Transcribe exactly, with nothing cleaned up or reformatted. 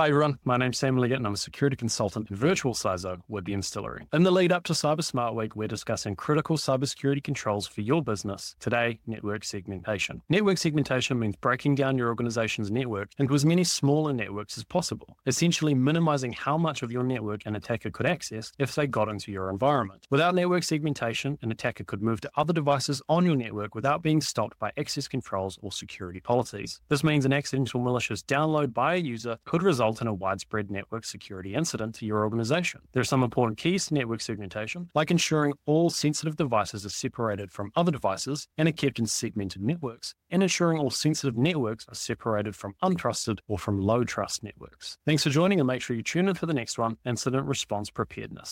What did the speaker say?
Hi everyone, my name's Sam Leggett and I'm a security consultant and virtual C I S O with The Instillery. In the lead up to Cyber Smart Week, we're discussing critical cybersecurity controls for your business. Today, network segmentation. Network segmentation means breaking down your organization's network into as many smaller networks as possible, essentially minimizing how much of your network an attacker could access if they got into your environment. Without network segmentation, an attacker could move to other devices on your network without being stopped by access controls or security policies. This means an accidental malicious download by a user could result in a widespread network security incident to your organization. There are some important keys to network segmentation, like ensuring all sensitive devices are separated from other devices and are kept in segmented networks, and ensuring all sensitive networks are separated from untrusted or from low trust networks. Thanks for joining and make sure you tune in for the next one, Incident Response Preparedness.